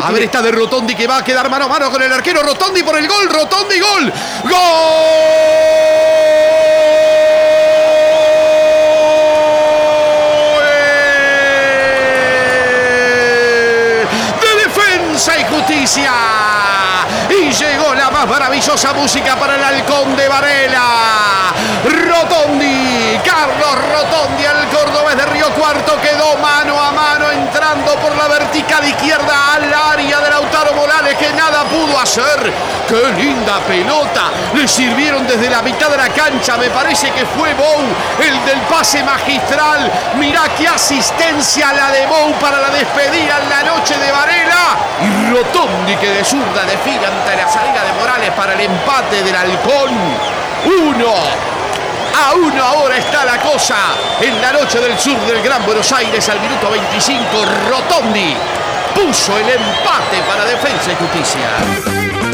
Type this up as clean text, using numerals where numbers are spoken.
A ver, está de Rotondi que va a quedar mano a mano con el arquero. Rotondi por el gol. Rotondi, gol. ¡Gol! Y Justicia, y llegó la más maravillosa música para el Halcón de Varela. Rotondi, Carlos Rotondi, el cordobés de Río Cuarto, quedó mano a mano entrando por la vertical izquierda al área de Lautaro Morales, que nada pudo hacer. ¡Qué linda pelota! Le sirvieron desde la mitad de la cancha, me parece que fue Bou el del pase magistral. Mirá qué asistencia la de Bou para la despedida en la noche de Varela. Y Rotondi que de zurda define ante la salida de Morales para el empate del Halcón. 1-1 ahora está la cosa en la noche del sur del Gran Buenos Aires. Al minuto 25 Rotondi puso el empate para Defensa y Justicia.